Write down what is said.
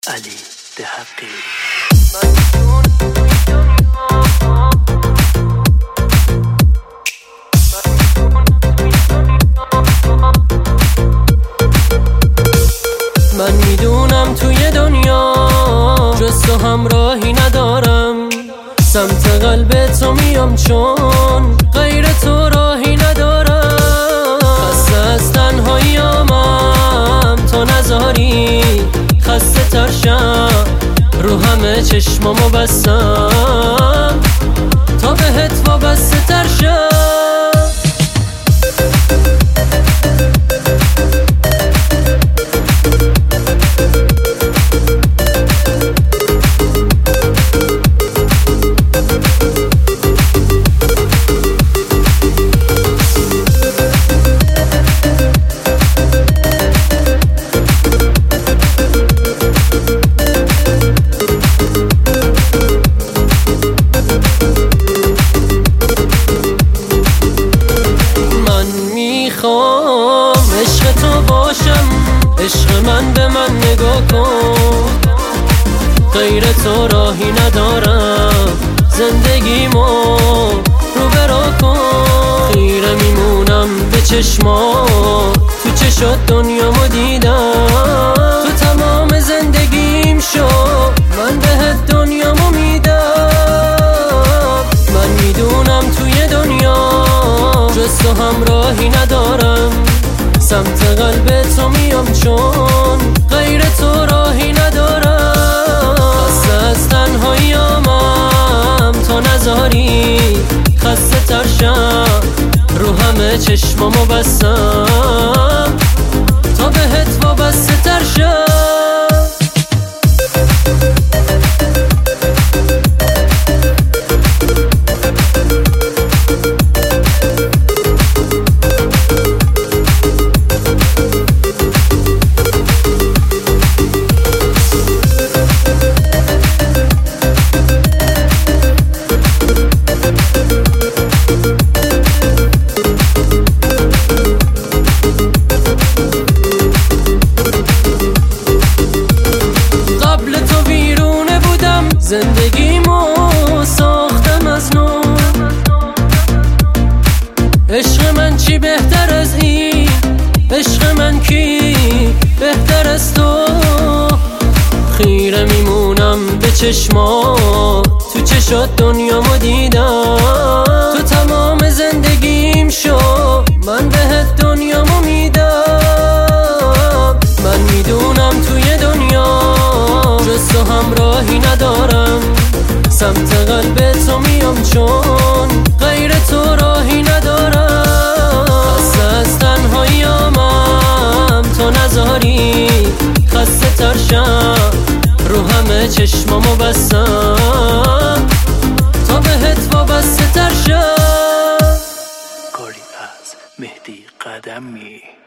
علی دهقی. من میدونم توی دنیا جز تو همراهی ندارم، سمت قلب تو میام چون غیر تو راهی ندارم. خسته از تنهاییامم تو نذاری خسته ترشم، رو همه چشمامو بستم تا بهت وابسته ترشم. میخوام عشق تو باشم، عشق من به من نگاه کن، غیر تو راهی ندارم، زندگیمو رو برا کن. خیره میمونم به چشمات، تو چشات دنیامو دیدم، تو تمام زندگیم شو، من بهت دنیامو میدم. من میدونم توی دنیا جز تو همراهی ندارم، سمت قلب تو میام چون غیر تو راهی ندارم. خسته از تنهاییامم تو نذاری خسته ترشم، رو همه چشمامو بستم تا بهت وابسته ترشم. زندگیمو ساختم از نو، عشق من چی بهتر از این، عشق من کی بهتر از تو. خیره میمونم به چشمات، تو چشات دنیامو دیدم، تو تمام زندگیم شو، من بهت دنیامو میدم. من میدونم توی دنیا جز تو همراهی ندارم، سمت قلب تو میام چون غیر تو راهی ندارم. خسته از تنهاییامم تو نذاری خسته ترشم، رو همه چشمامو بستم تا بهت وابسته ترشم. کاری از مهدی قدمی.